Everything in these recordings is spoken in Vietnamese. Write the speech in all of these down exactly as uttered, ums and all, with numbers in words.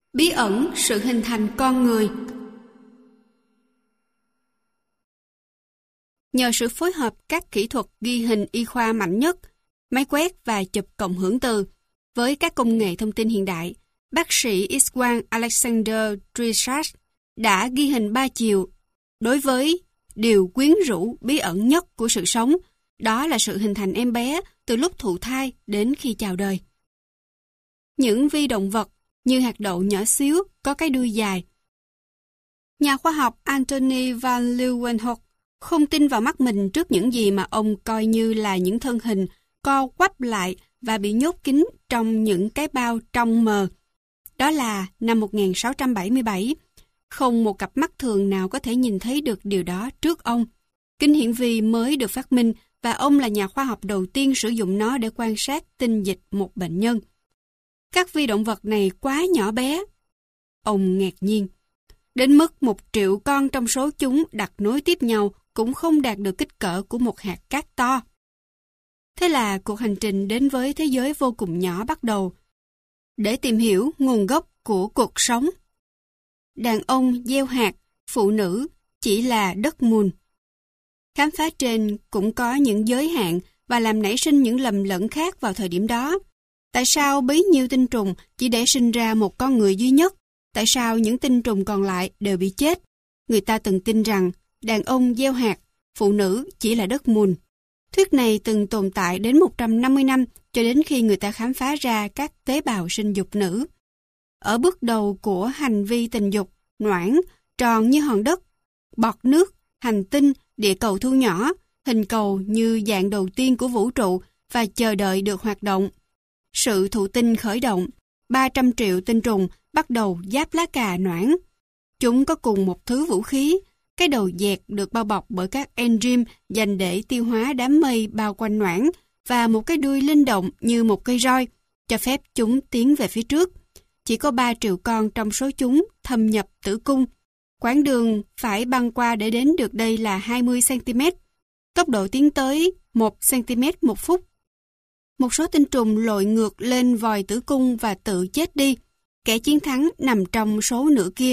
Bí ẩn sự hình thành con người. Nhờ sự phối hợp các kỹ thuật ghi hình y khoa mạnh nhất, máy quét và chụp cộng hưởng từ, với các công nghệ thông tin hiện đại, bác sĩ X-quang Alexander Driscoll đã ghi hình ba chiều đối với điều quyến rũ bí ẩn nhất của sự sống, đó là sự hình thành em bé từ lúc thụ thai đến khi chào đời. Những vi động vật như hạt đậu nhỏ xíu có cái đuôi dài. Nhà khoa học Anthony van Leeuwenhoek không tin vào mắt mình trước những gì mà ông coi như là những thân hình co quắp lại và bị nhốt kín trong những cái bao trong mờ. Đó là năm một nghìn sáu trăm bảy mươi bảy. Không một cặp mắt thường nào có thể nhìn thấy được điều đó trước ông. Kính hiển vi mới được phát minh và ông là nhà khoa học đầu tiên sử dụng nó để quan sát tinh dịch một bệnh nhân. Các vi động vật này quá nhỏ bé. Ông ngạc nhiên. Đến mức một triệu con trong số chúng đặt nối tiếp nhau cũng không đạt được kích cỡ của một hạt cát to. Thế là cuộc hành trình đến với thế giới vô cùng nhỏ bắt đầu, để tìm hiểu nguồn gốc của cuộc sống. Đàn ông gieo hạt, phụ nữ chỉ là đất mùn. Khám phá trên cũng có những giới hạn và làm nảy sinh những lầm lẫn khác vào thời điểm đó. Tại sao bấy nhiêu tinh trùng chỉ để sinh ra một con người duy nhất? Tại sao những tinh trùng còn lại đều bị chết? Người ta từng tin rằng đàn ông gieo hạt, phụ nữ chỉ là đất mùn. Thuyết này từng tồn tại đến một trăm năm mươi năm cho đến khi người ta khám phá ra các tế bào sinh dục nữ. Ở bước đầu của hành vi tình dục, noãn, tròn như hòn đất, bọt nước, hành tinh, địa cầu thu nhỏ, hình cầu như dạng đầu tiên của vũ trụ và chờ đợi được hoạt động. Sự thụ tinh khởi động, ba trăm triệu tinh trùng bắt đầu giáp lá cà noãn. Chúng có cùng một thứ vũ khí, cái đầu dẹt được bao bọc bởi các enzyme dành để tiêu hóa đám mây bao quanh noãn và một cái đuôi linh động như một cây roi, cho phép chúng tiến về phía trước. Chỉ có ba triệu con trong số chúng thâm nhập tử cung. Quãng đường phải băng qua để đến được đây là hai mươi xăng-ti-mét. Tốc độ tiến tới một xăng-ti-mét một phút. Một số tinh trùng lội ngược lên vòi tử cung và tự chết đi. Kẻ chiến thắng nằm trong số nửa kia.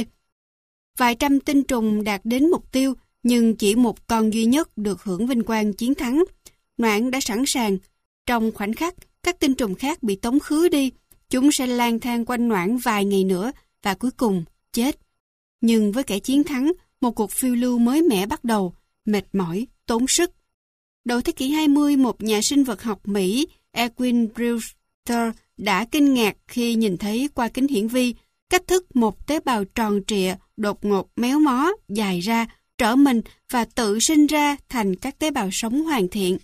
Vài trăm tinh trùng đạt đến mục tiêu, nhưng chỉ một con duy nhất được hưởng vinh quang chiến thắng. Noãn đã sẵn sàng. Trong khoảnh khắc, các tinh trùng khác bị tống khứ đi. Chúng sẽ lang thang quanh noãn vài ngày nữa và cuối cùng chết. Nhưng với kẻ chiến thắng, một cuộc phiêu lưu mới mẻ bắt đầu, mệt mỏi, tốn sức. Đầu thế kỷ hai mươi, một nhà sinh vật học Mỹ, Erwin Brewster, đã kinh ngạc khi nhìn thấy qua kính hiển vi cách thức một tế bào tròn trịa, đột ngột méo mó, dài ra, trở mình và tự sinh ra thành các tế bào sống hoàn thiện.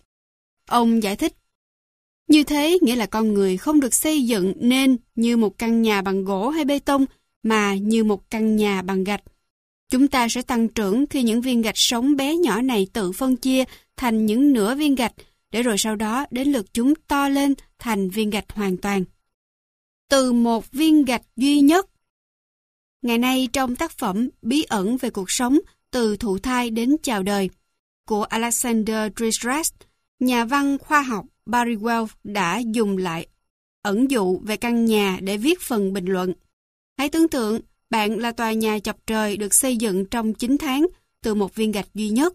Ông giải thích, như thế nghĩa là con người không được xây dựng nên như một căn nhà bằng gỗ hay bê tông, mà như một căn nhà bằng gạch. Chúng ta sẽ tăng trưởng khi những viên gạch sống bé nhỏ này tự phân chia thành những nửa viên gạch, để rồi sau đó đến lượt chúng to lên thành viên gạch hoàn toàn. Từ một viên gạch duy nhất. Ngày nay trong tác phẩm Bí ẩn về cuộc sống từ thụ thai đến chào đời của Alexander Driscoll, nhà văn khoa học Barry Wells đã dùng lại ẩn dụ về căn nhà để viết phần bình luận. Hãy tưởng tượng bạn là tòa nhà chọc trời được xây dựng trong chín tháng từ một viên gạch duy nhất.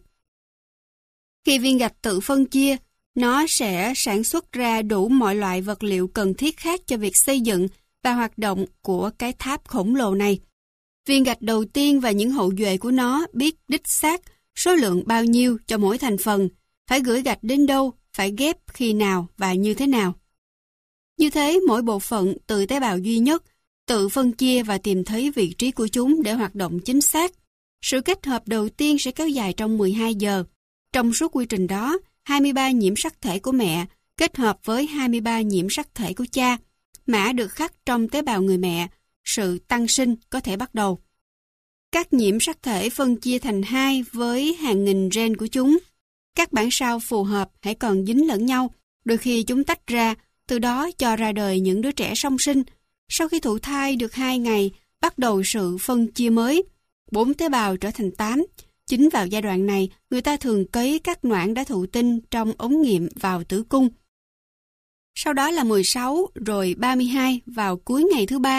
Khi viên gạch tự phân chia, nó sẽ sản xuất ra đủ mọi loại vật liệu cần thiết khác cho việc xây dựng và hoạt động của cái tháp khổng lồ này. Viên gạch đầu tiên và những hậu duệ của nó biết đích xác số lượng bao nhiêu cho mỗi thành phần, phải gửi gạch đến đâu, phải ghép khi nào và như thế nào. Như thế, mỗi bộ phận từ tế bào duy nhất tự phân chia và tìm thấy vị trí của chúng để hoạt động chính xác. Sự kết hợp đầu tiên sẽ kéo dài trong mười hai giờ. Trong suốt quy trình đó, hai mươi ba nhiễm sắc thể của mẹ kết hợp với hai mươi ba nhiễm sắc thể của cha. Mã được khắc trong tế bào người mẹ, sự tăng sinh có thể bắt đầu. Các nhiễm sắc thể phân chia thành hai với hàng nghìn gen của chúng. Các bản sao phù hợp hãy còn dính lẫn nhau, đôi khi chúng tách ra, từ đó cho ra đời những đứa trẻ song sinh. Sau khi thụ thai được hai ngày, bắt đầu sự phân chia mới. Bốn tế bào trở thành tám. Chính vào giai đoạn này, người ta thường cấy các noãn đã thụ tinh trong ống nghiệm vào tử cung. Sau đó là mười sáu, rồi ba mươi hai vào cuối ngày thứ ba.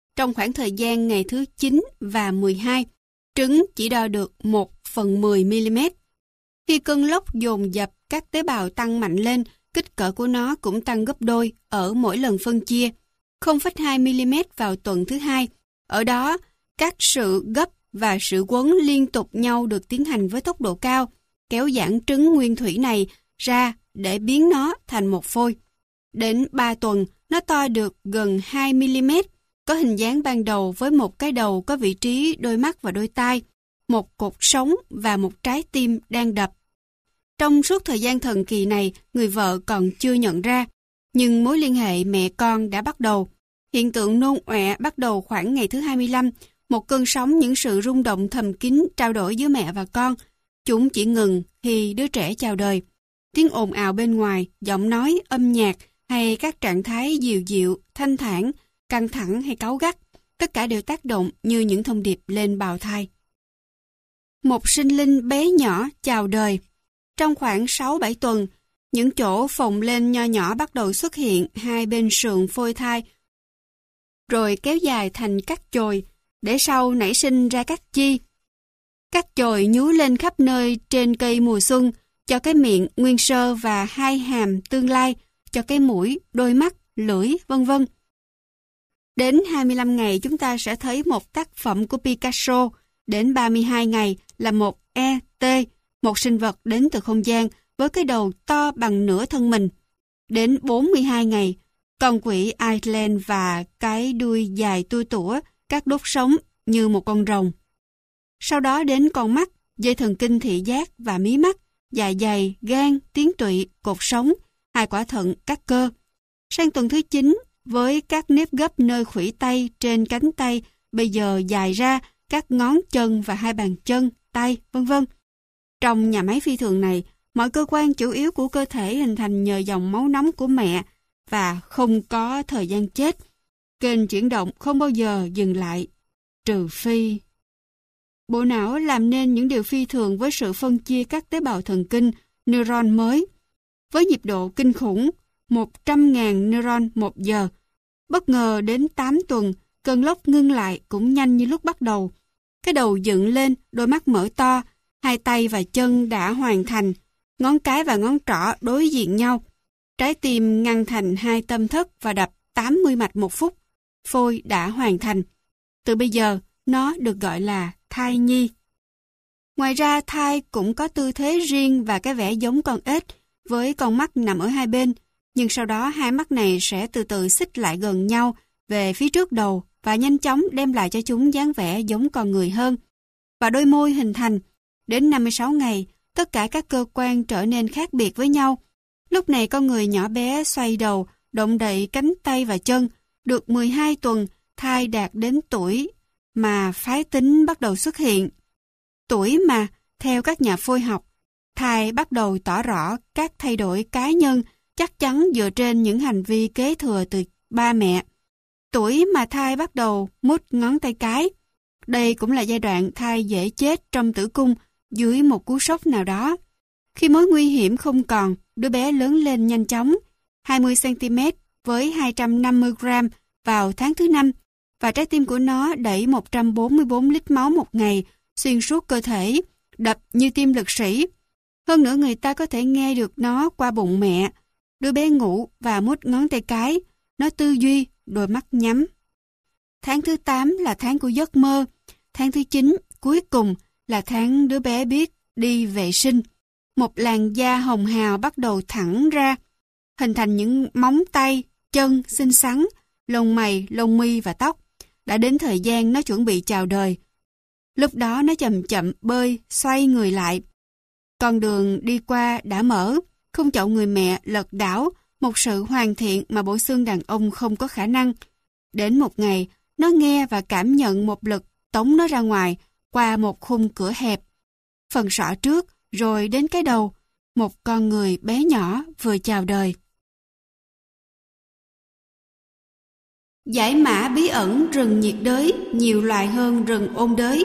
Trong khoảng thời gian ngày thứ chín và mười hai, trứng chỉ đo được một phần mười mi-li-mét. Khi cơn lốc dồn dập, các tế bào tăng mạnh lên, kích cỡ của nó cũng tăng gấp đôi ở mỗi lần phân chia, không phẩy hai mi-li-mét vào tuần thứ hai. Ở đó, các sự gấp và sự quấn liên tục nhau được tiến hành với tốc độ cao, kéo giãn trứng nguyên thủy này ra để biến nó thành một phôi. Đến ba tuần, nó to được gần hai mi-li-mét, có hình dáng ban đầu với một cái đầu có vị trí đôi mắt và đôi tai, một cột sống và một trái tim đang đập. Trong suốt thời gian thần kỳ này, người vợ còn chưa nhận ra, nhưng mối liên hệ mẹ con đã bắt đầu. Hiện tượng nôn ọe bắt đầu khoảng ngày thứ hai mươi lăm, một cơn sóng những sự rung động thầm kín trao đổi giữa mẹ và con. Chúng chỉ ngừng khi đứa trẻ chào đời. Tiếng ồn ào bên ngoài, giọng nói, âm nhạc hay các trạng thái dịu dịu, thanh thản, căng thẳng hay cáu gắt, tất cả đều tác động như những thông điệp lên bào thai. Một sinh linh bé nhỏ chào đời. Trong khoảng sáu bảy tuần, những chỗ phồng lên nho nhỏ bắt đầu xuất hiện hai bên sườn phôi thai, rồi kéo dài thành các chồi, để sau nảy sinh ra các chi. Các chồi nhú lên khắp nơi trên cây mùa xuân, cho cái miệng nguyên sơ và hai hàm tương lai, cho cái mũi, đôi mắt, lưỡi, vân vân. Đến hai mươi lăm ngày chúng ta sẽ thấy một tác phẩm của Picasso, đến ba mươi hai ngày là một e tê, một sinh vật đến từ không gian với cái đầu to bằng nửa thân mình. Đến bốn mươi hai ngày, con quỷ Iceland và cái đuôi dài tua tủa, các đốt sống như một con rồng. Sau đó đến con mắt, dây thần kinh thị giác và mí mắt, dạ dày, gan, tuyến tụy, cột sống, hai quả thận, các cơ. Sang tuần thứ chín, với các nếp gấp nơi khuỷu tay trên cánh tay, bây giờ dài ra các ngón chân và hai bàn chân, tay, vân vân. Trong nhà máy phi thường này, mọi cơ quan chủ yếu của cơ thể hình thành nhờ dòng máu nóng của mẹ và không có thời gian chết. Kênh chuyển động không bao giờ dừng lại, trừ phi. Bộ não làm nên những điều phi thường với sự phân chia các tế bào thần kinh, neuron mới. Với nhịp độ kinh khủng, một trăm nghìn neuron một giờ. Bất ngờ đến tám tuần, cơn lốc ngưng lại cũng nhanh như lúc bắt đầu. Cái đầu dựng lên, đôi mắt mở to, hai tay và chân đã hoàn thành, ngón cái và ngón trỏ đối diện nhau. Trái tim ngăn thành hai tâm thất và đập tám mươi mạch một phút. Phôi đã hoàn thành. Từ bây giờ, nó được gọi là thai nhi. Ngoài ra, thai cũng có tư thế riêng và cái vẻ giống con ếch, với con mắt nằm ở hai bên. Nhưng sau đó hai mắt này sẽ từ từ xích lại gần nhau về phía trước đầu và nhanh chóng đem lại cho chúng dáng vẻ giống con người hơn. Và đôi môi hình thành. Đến năm mươi sáu ngày, tất cả các cơ quan trở nên khác biệt với nhau. Lúc này con người nhỏ bé xoay đầu, động đậy cánh tay và chân. Được mười hai tuần, thai đạt đến tuổi mà phái tính bắt đầu xuất hiện. Tuổi mà, theo các nhà phôi học, thai bắt đầu tỏ rõ các thay đổi cá nhân chắc chắn dựa trên những hành vi kế thừa từ ba mẹ. Tuổi mà thai bắt đầu mút ngón tay cái. Đây cũng là giai đoạn thai dễ chết trong tử cung dưới một cú sốc nào đó. Khi mối nguy hiểm không còn, đứa bé lớn lên nhanh chóng, hai mươi xăng-ti-mét với hai trăm năm mươi gam vào tháng thứ năm, và trái tim của nó đẩy một trăm bốn mươi bốn lít máu một ngày xuyên suốt cơ thể, đập như tim lực sĩ. Hơn nữa người ta có thể nghe được nó qua bụng mẹ. Đứa bé ngủ và mút ngón tay cái, nó tư duy, đôi mắt nhắm. Tháng thứ tám là tháng của giấc mơ. Tháng thứ chín, cuối cùng, là tháng đứa bé biết đi vệ sinh. Một làn da hồng hào bắt đầu thẳng ra, hình thành những móng tay, chân xinh xắn, lông mày, lông mi và tóc. Đã đến thời gian nó chuẩn bị chào đời. Lúc đó nó chậm chậm bơi, xoay người lại. Con đường đi qua đã mở, không chậu người mẹ lật đảo, một sự hoàn thiện mà bộ xương đàn ông không có khả năng. Đến một ngày, nó nghe và cảm nhận một lực tống nó ra ngoài qua một khung cửa hẹp. Phần sọ trước, rồi đến cái đầu, một con người bé nhỏ vừa chào đời. Giải mã bí ẩn rừng nhiệt đới nhiều loài hơn rừng ôn đới.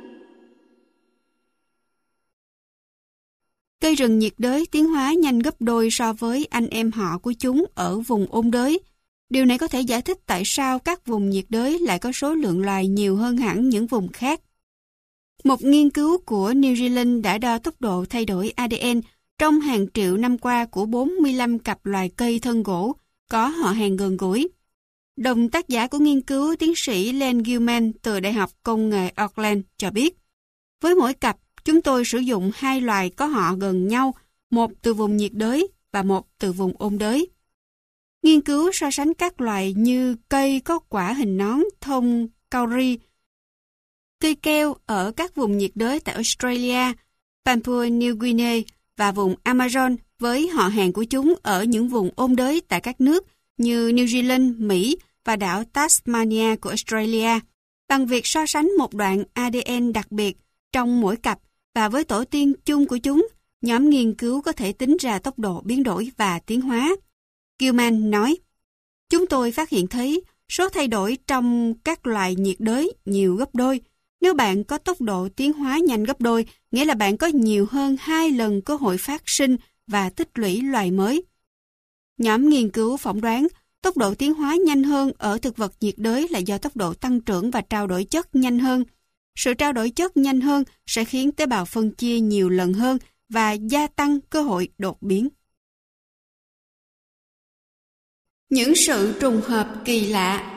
Cây rừng nhiệt đới tiến hóa nhanh gấp đôi so với anh em họ của chúng ở vùng ôn đới. Điều này có thể giải thích tại sao các vùng nhiệt đới lại có số lượng loài nhiều hơn hẳn những vùng khác. Một nghiên cứu của New Zealand đã đo tốc độ thay đổi a đê en trong hàng triệu năm qua của bốn mươi lăm cặp loài cây thân gỗ có họ hàng gần gũi. Đồng tác giả của nghiên cứu, tiến sĩ Len Gilman từ Đại học Công nghệ Auckland cho biết, với mỗi cặp, chúng tôi sử dụng hai loài có họ gần nhau, một từ vùng nhiệt đới và một từ vùng ôn đới. Nghiên cứu so sánh các loài như cây có quả hình nón thông kauri, cây keo ở các vùng nhiệt đới tại Australia, Papua New Guinea và vùng Amazon với họ hàng của chúng ở những vùng ôn đới tại các nước như New Zealand, Mỹ và đảo Tasmania của Australia, bằng việc so sánh một đoạn a đê en đặc biệt trong mỗi cặp và với tổ tiên chung của chúng, nhóm nghiên cứu có thể tính ra tốc độ biến đổi và tiến hóa. Gilman nói, chúng tôi phát hiện thấy số thay đổi trong các loài nhiệt đới nhiều gấp đôi. Nếu bạn có tốc độ tiến hóa nhanh gấp đôi, nghĩa là bạn có nhiều hơn hai lần cơ hội phát sinh và tích lũy loài mới. Nhóm nghiên cứu phỏng đoán tốc độ tiến hóa nhanh hơn ở thực vật nhiệt đới là do tốc độ tăng trưởng và trao đổi chất nhanh hơn. Sự trao đổi chất nhanh hơn sẽ khiến tế bào phân chia nhiều lần hơn và gia tăng cơ hội đột biến. Những sự trùng hợp kỳ lạ.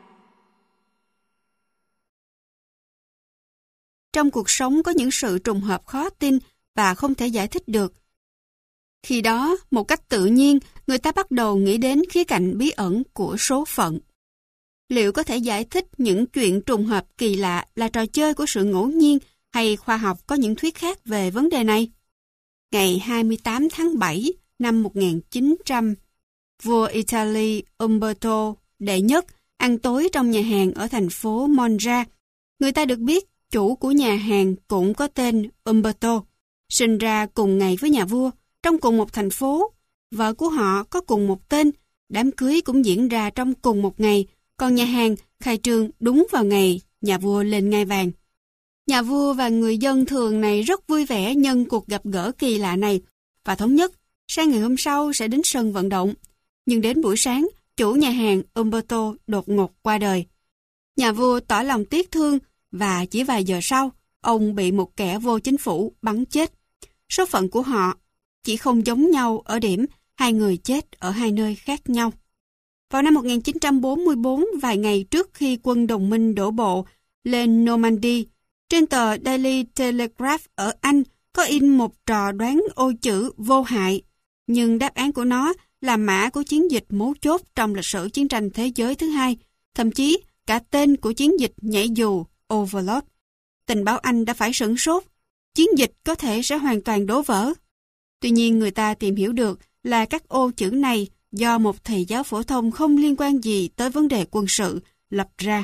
Trong cuộc sống có những sự trùng hợp khó tin và không thể giải thích được. Khi đó, một cách tự nhiên, người ta bắt đầu nghĩ đến khía cạnh bí ẩn của số phận. Liệu có thể giải thích những chuyện trùng hợp kỳ lạ là trò chơi của sự ngẫu nhiên hay khoa học có những thuyết khác về vấn đề này? Ngày hai mươi tám tháng bảy năm một nghìn chín trăm, vua Italy Umberto đệ nhất ăn tối trong nhà hàng ở thành phố Monza. Người ta được biết chủ của nhà hàng cũng có tên Umberto, sinh ra cùng ngày với nhà vua, trong cùng một thành phố. Vợ của họ có cùng một tên, đám cưới cũng diễn ra trong cùng một ngày, còn nhà hàng khai trương đúng vào ngày nhà vua lên ngai vàng. Nhà vua và người dân thường này rất vui vẻ nhân cuộc gặp gỡ kỳ lạ này và thống nhất sang ngày hôm sau sẽ đến sân vận động. Nhưng đến buổi sáng, chủ nhà hàng Umberto đột ngột qua đời. Nhà vua tỏ lòng tiếc thương và chỉ vài giờ sau, ông bị một kẻ vô chính phủ bắn chết. Số phận của họ chỉ không giống nhau ở điểm hai người chết ở hai nơi khác nhau. Vào năm một nghìn chín trăm bốn mươi tư, vài ngày trước khi quân đồng minh đổ bộ lên Normandy, trên tờ Daily Telegraph ở Anh có in một trò đoán ô chữ vô hại, nhưng đáp án của nó là mã của chiến dịch mấu chốt trong lịch sử chiến tranh thế giới thứ hai, thậm chí cả tên của chiến dịch nhảy dù Overlord. Tình báo Anh đã phải sửng sốt, chiến dịch có thể sẽ hoàn toàn đổ vỡ. Tuy nhiên người ta tìm hiểu được là các ô chữ này do một thầy giáo phổ thông không liên quan gì tới vấn đề quân sự lập ra.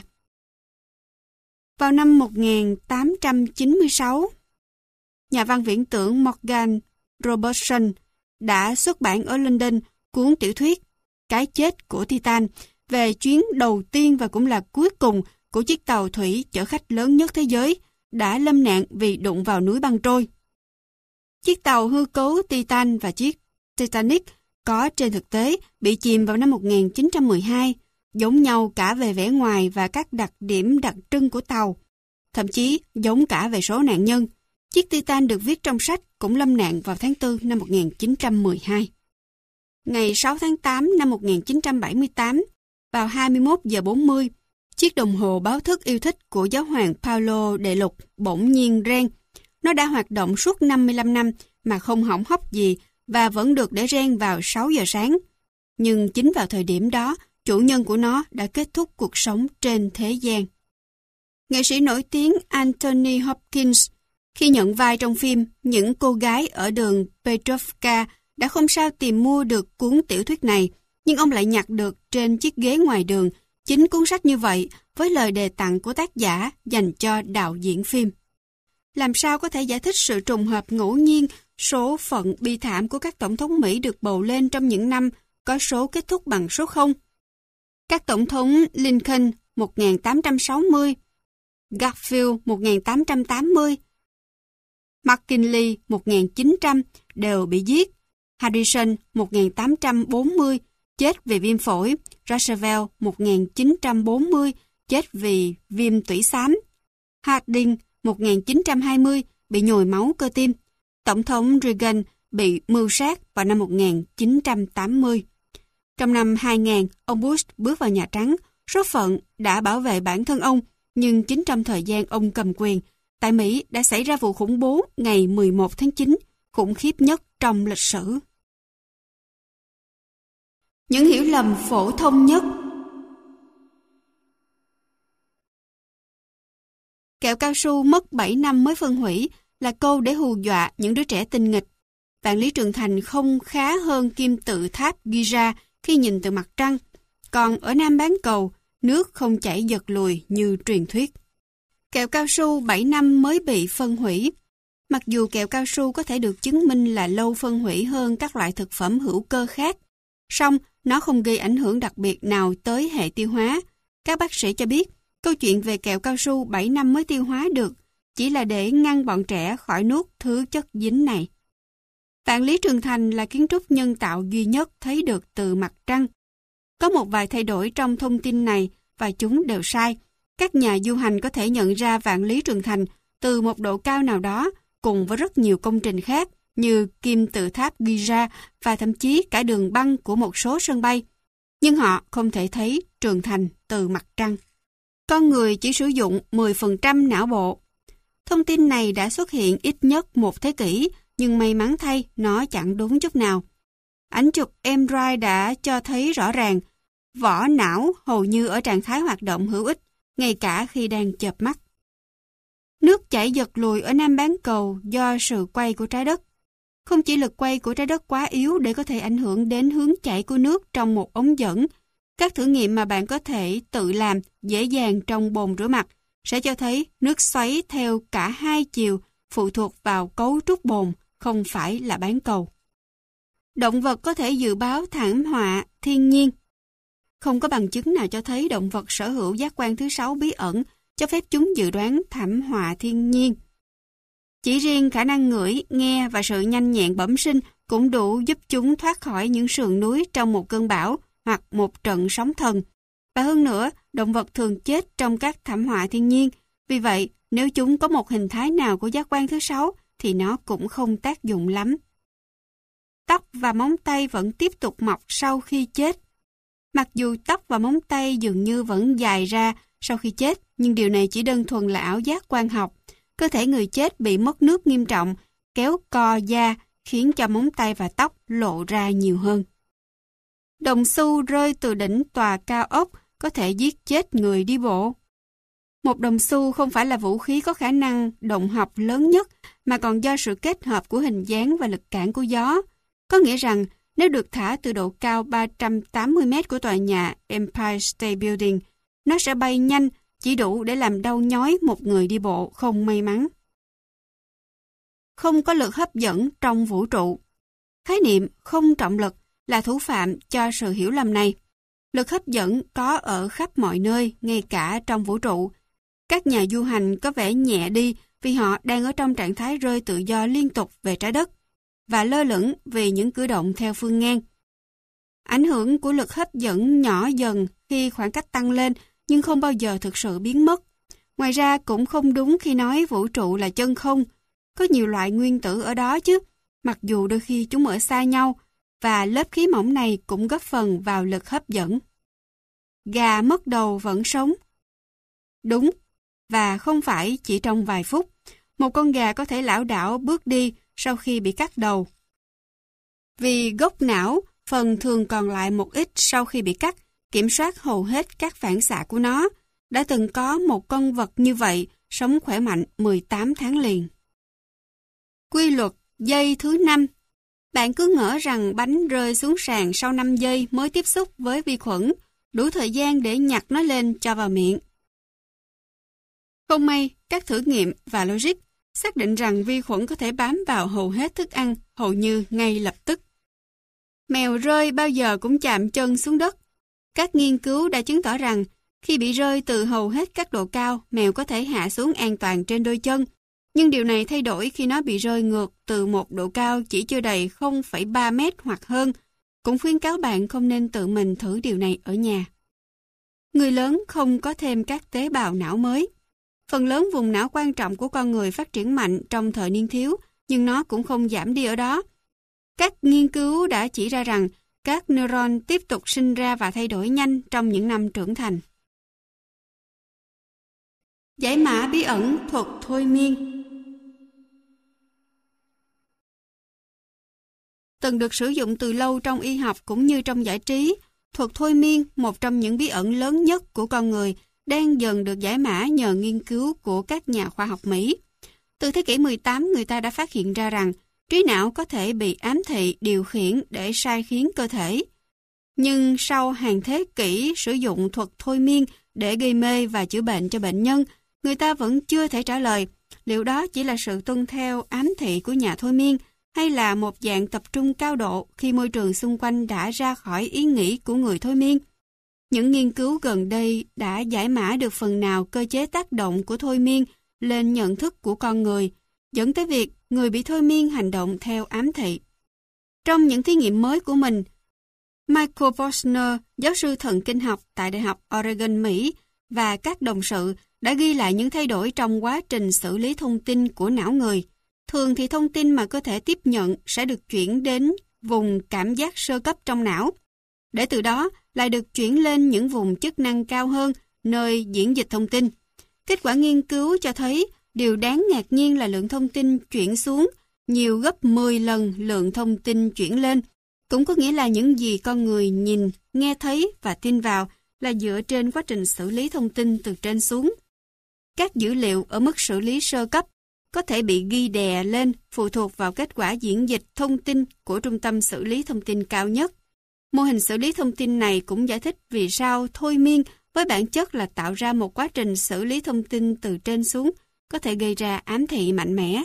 Vào năm một nghìn tám trăm chín mươi sáu, nhà văn viễn tưởng Morgan Robertson đã xuất bản ở London cuốn tiểu thuyết Cái chết của Titan về chuyến đầu tiên và cũng là cuối cùng của chiếc tàu thủy chở khách lớn nhất thế giới đã lâm nạn vì đụng vào núi băng trôi. Chiếc tàu hư cấu Titan và chiếc Titanic có trên thực tế bị chìm vào năm một nghìn chín trăm mười hai, giống nhau cả về vẻ ngoài và các đặc điểm đặc trưng của tàu, thậm chí giống cả về số nạn nhân. Chiếc Titan được viết trong sách cũng lâm nạn vào tháng tư năm một nghìn chín trăm mười hai. Ngày sáu tháng tám năm một nghìn chín trăm bảy mươi tám, vào hai mươi mốt giờ bốn mươi, chiếc đồng hồ báo thức yêu thích của giáo hoàng Paolo đệ lục bỗng nhiên reng. Nó đã hoạt động suốt năm mươi lăm năm mà không hỏng hóc gì và vẫn được để reng vào sáu giờ sáng. Nhưng chính vào thời điểm đó, chủ nhân của nó đã kết thúc cuộc sống trên thế gian. Nghệ sĩ nổi tiếng Anthony Hopkins, khi nhận vai trong phim Những cô gái ở đường Petrovka, đã không sao tìm mua được cuốn tiểu thuyết này, nhưng ông lại nhặt được trên chiếc ghế ngoài đường chính cuốn sách như vậy với lời đề tặng của tác giả dành cho đạo diễn phim. Làm sao có thể giải thích sự trùng hợp ngẫu nhiên số phận bi thảm của các tổng thống Mỹ được bầu lên trong những năm có số kết thúc bằng số không? Các tổng thống Lincoln một nghìn tám trăm sáu mươi, Garfield một nghìn tám trăm tám mươi, McKinley một nghìn chín trăm đều bị giết, Harrison một nghìn tám trăm bốn mươi chết vì viêm phổi, Roosevelt một nghìn chín trăm bốn mươi chết vì viêm tủy xám, Harding một nghìn chín trăm hai mươi bị nhồi máu cơ tim, Tổng thống Reagan bị mưu sát vào năm một nghìn chín trăm tám mươi. Trong năm hai nghìn, ông Bush bước vào Nhà Trắng, số phận đã bảo vệ bản thân ông, nhưng chính trong thời gian ông cầm quyền, tại Mỹ đã xảy ra vụ khủng bố ngày mười một tháng chín, khủng khiếp nhất trong lịch sử. Những hiểu lầm phổ thông nhất. Kẹo cao su mất bảy năm mới phân hủy là câu để hù dọa những đứa trẻ tinh nghịch. Vạn Lý Trường Thành không khá hơn kim tự tháp Giza khi nhìn từ mặt trăng, còn ở Nam bán cầu, nước không chảy giật lùi như truyền thuyết. Kẹo cao su bảy năm mới bị phân hủy. Mặc dù kẹo cao su có thể được chứng minh là lâu phân hủy hơn các loại thực phẩm hữu cơ khác, song nó không gây ảnh hưởng đặc biệt nào tới hệ tiêu hóa. Các bác sĩ cho biết, câu chuyện về kẹo cao su bảy năm mới tiêu hóa được chỉ là để ngăn bọn trẻ khỏi nuốt thứ chất dính này. Vạn Lý Trường Thành là kiến trúc nhân tạo duy nhất thấy được từ mặt trăng. Có một vài thay đổi trong thông tin này và chúng đều sai. Các nhà du hành có thể nhận ra Vạn Lý Trường Thành từ một độ cao nào đó cùng với rất nhiều công trình khác như kim tự tháp Giza và thậm chí cả đường băng của một số sân bay. Nhưng họ không thể thấy Trường Thành từ mặt trăng. Con người chỉ sử dụng mười phần trăm não bộ. Thông tin này đã xuất hiện ít nhất một thế kỷ, nhưng may mắn thay nó chẳng đúng chút nào. Ảnh chụp em rờ i đã cho thấy rõ ràng vỏ não hầu như ở trạng thái hoạt động hữu ích, ngay cả khi đang chợp mắt. Nước chảy giật lùi ở Nam bán cầu do sự quay của trái đất. Không chỉ lực quay của trái đất quá yếu để có thể ảnh hưởng đến hướng chảy của nước trong một ống dẫn, các thử nghiệm mà bạn có thể tự làm dễ dàng trong bồn rửa mặt sẽ cho thấy nước xoáy theo cả hai chiều phụ thuộc vào cấu trúc bồn, không phải là bán cầu. Động vật có thể dự báo thảm họa thiên nhiên. Không có bằng chứng nào cho thấy động vật sở hữu giác quan thứ sáu bí ẩn cho phép chúng dự đoán thảm họa thiên nhiên. Chỉ riêng khả năng ngửi, nghe và sự nhanh nhẹn bẩm sinh cũng đủ giúp chúng thoát khỏi những sườn núi trong một cơn bão hoặc một trận sóng thần. Và hơn nữa, động vật thường chết trong các thảm họa thiên nhiên. Vì vậy, nếu chúng có một hình thái nào của giác quan thứ sáu, thì nó cũng không tác dụng lắm. Tóc và móng tay vẫn tiếp tục mọc sau khi chết. Mặc dù tóc và móng tay dường như vẫn dài ra sau khi chết, nhưng điều này chỉ đơn thuần là ảo giác quang học. Cơ thể người chết bị mất nước nghiêm trọng, kéo co da, khiến cho móng tay và tóc lộ ra nhiều hơn. Đồng xu rơi từ đỉnh tòa cao ốc có thể giết chết người đi bộ. Một đồng xu không phải là vũ khí có khả năng động học lớn nhất, mà còn do sự kết hợp của hình dáng và lực cản của gió. Có nghĩa rằng, nếu được thả từ độ cao ba trăm tám mươi mét của tòa nhà Empire State Building, nó sẽ bay nhanh, chỉ đủ để làm đau nhói một người đi bộ không may mắn. Không có lực hấp dẫn trong vũ trụ. Khái niệm không trọng lực là thủ phạm cho sự hiểu lầm này. Lực hấp dẫn có ở khắp mọi nơi, ngay cả trong vũ trụ. Các nhà du hành có vẻ nhẹ đi vì họ đang ở trong trạng thái rơi tự do liên tục về trái đất và lơ lửng vì những cử động theo phương ngang. Ảnh hưởng của lực hấp dẫn nhỏ dần khi khoảng cách tăng lên nhưng không bao giờ thực sự biến mất. Ngoài ra cũng không đúng khi nói vũ trụ là chân không. Có nhiều loại nguyên tử ở đó chứ, mặc dù đôi khi chúng ở xa nhau, và lớp khí mỏng này cũng góp phần vào lực hấp dẫn. Gà mất đầu vẫn sống. Đúng, và không phải chỉ trong vài phút. Một con gà có thể lảo đảo bước đi sau khi bị cắt đầu. Vì gốc não, phần thường còn lại một ít sau khi bị cắt, kiểm soát hầu hết các phản xạ của nó. Đã từng có một con vật như vậy, sống khỏe mạnh mười tám tháng liền. Quy luật giây thứ năm. Bạn cứ ngỡ rằng bánh rơi xuống sàn sau năm giây mới tiếp xúc với vi khuẩn, đủ thời gian để nhặt nó lên cho vào miệng. Không may, các thử nghiệm và logic xác định rằng vi khuẩn có thể bám vào hầu hết thức ăn hầu như ngay lập tức. Mèo rơi bao giờ cũng chạm chân xuống đất. Các nghiên cứu đã chứng tỏ rằng khi bị rơi từ hầu hết các độ cao, mèo có thể hạ xuống an toàn trên đôi chân. Nhưng điều này thay đổi khi nó bị rơi ngược từ một độ cao chỉ chưa đầy không phẩy ba mét hoặc hơn. cũng khuyến cáo bạn không nên tự mình thử điều này ở nhà. Người lớn không có thêm các tế bào não mới. Phần lớn vùng não quan trọng của con người phát triển mạnh trong thời niên thiếu, nhưng nó cũng không giảm đi ở đó. Các nghiên cứu đã chỉ ra rằng các neuron tiếp tục sinh ra và thay đổi nhanh trong những năm trưởng thành. Giải mã bí ẩn thuật thôi miên. Từng được sử dụng từ lâu trong y học cũng như trong giải trí, thuật thôi miên, một trong những bí ẩn lớn nhất của con người, đang dần được giải mã nhờ nghiên cứu của các nhà khoa học Mỹ. Từ thế kỷ mười tám, người ta đã phát hiện ra rằng trí não có thể bị ám thị điều khiển để sai khiến cơ thể. Nhưng sau hàng thế kỷ sử dụng thuật thôi miên để gây mê và chữa bệnh cho bệnh nhân, người ta vẫn chưa thể trả lời liệu đó chỉ là sự tuân theo ám thị của nhà thôi miên hay là một dạng tập trung cao độ khi môi trường xung quanh đã ra khỏi ý nghĩ của người thôi miên. Những nghiên cứu gần đây đã giải mã được phần nào cơ chế tác động của thôi miên lên nhận thức của con người, dẫn tới việc người bị thôi miên hành động theo ám thị. Trong những thí nghiệm mới của mình, Michael Posner, giáo sư thần kinh học tại Đại học Oregon, Mỹ, và các đồng sự đã ghi lại những thay đổi trong quá trình xử lý thông tin của não người. Thường thì thông tin mà cơ thể tiếp nhận sẽ được chuyển đến vùng cảm giác sơ cấp trong não, để từ đó lại được chuyển lên những vùng chức năng cao hơn, nơi diễn dịch thông tin. Kết quả nghiên cứu cho thấy điều đáng ngạc nhiên là lượng thông tin chuyển xuống nhiều gấp mười lần lượng thông tin chuyển lên. Cũng có nghĩa là những gì con người nhìn, nghe thấy và tin vào là dựa trên quá trình xử lý thông tin từ trên xuống. Các dữ liệu ở mức xử lý sơ cấp có thể bị ghi đè lên phụ thuộc vào kết quả diễn dịch thông tin của trung tâm xử lý thông tin cao nhất. Mô hình xử lý thông tin này cũng giải thích vì sao thôi miên với bản chất là tạo ra một quá trình xử lý thông tin từ trên xuống có thể gây ra ám thị mạnh mẽ.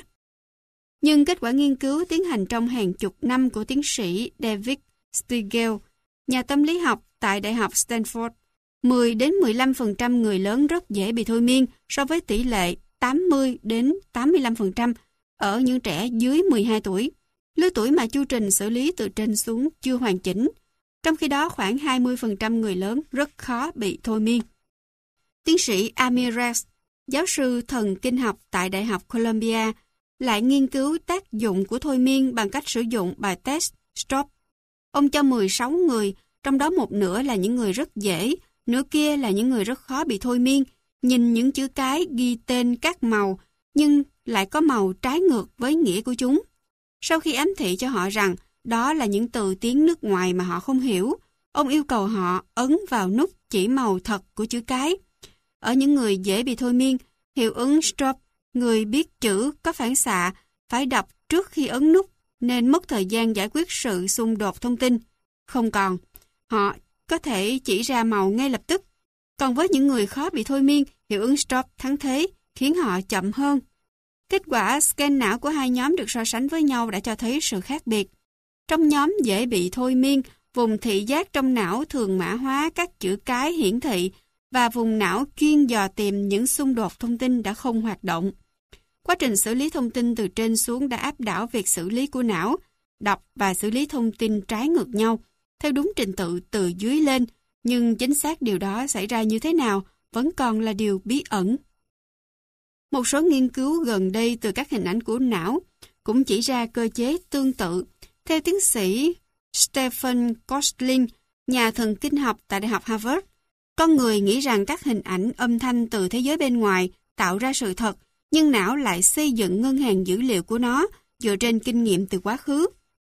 Nhưng kết quả nghiên cứu tiến hành trong hàng chục năm của tiến sĩ David Spiegel, nhà tâm lý học tại Đại học Stanford, mười đến mười lăm phần trăm người lớn rất dễ bị thôi miên so với tỷ lệ tám mươi đến tám mươi lăm phần trăm ở những trẻ dưới mười hai tuổi, lứa tuổi mà chu trình xử lý từ trên xuống chưa hoàn chỉnh. Trong khi đó, khoảng hai mươi phần trăm người lớn rất khó bị thôi miên. Tiến sĩ Amir Rex, giáo sư thần kinh học tại Đại học Columbia, lại nghiên cứu tác dụng của thôi miên bằng cách sử dụng bài test STOP. Ông cho mười sáu người, trong đó một nửa là những người rất dễ, nửa kia là những người rất khó bị thôi miên, nhìn những chữ cái ghi tên các màu, nhưng lại có màu trái ngược với nghĩa của chúng. Sau khi ám thị cho họ rằng đó là những từ tiếng nước ngoài mà họ không hiểu, ông yêu cầu họ ấn vào nút chỉ màu thật của chữ cái. Ở những người dễ bị thôi miên, hiệu ứng STOP, người biết chữ có phản xạ phải đọc trước khi ấn nút nên mất thời gian giải quyết sự xung đột thông tin. Không còn, họ có thể chỉ ra màu ngay lập tức. Còn với những người khó bị thôi miên, hiệu ứng STOP thắng thế, khiến họ chậm hơn. Kết quả scan não của hai nhóm được so sánh với nhau đã cho thấy sự khác biệt. Trong nhóm dễ bị thôi miên, vùng thị giác trong não thường mã hóa các chữ cái hiển thị và vùng não chuyên dò tìm những xung đột thông tin đã không hoạt động. Quá trình xử lý thông tin từ trên xuống đã áp đảo việc xử lý của não, đọc và xử lý thông tin trái ngược nhau, theo đúng trình tự từ dưới lên, nhưng chính xác điều đó xảy ra như thế nào vẫn còn là điều bí ẩn. Một số nghiên cứu gần đây từ các hình ảnh của não cũng chỉ ra cơ chế tương tự. Theo tiến sĩ Stephen Kostling, nhà thần kinh học tại Đại học Harvard, con người nghĩ rằng các hình ảnh âm thanh từ thế giới bên ngoài tạo ra sự thật, nhưng não lại xây dựng ngân hàng dữ liệu của nó dựa trên kinh nghiệm từ quá khứ.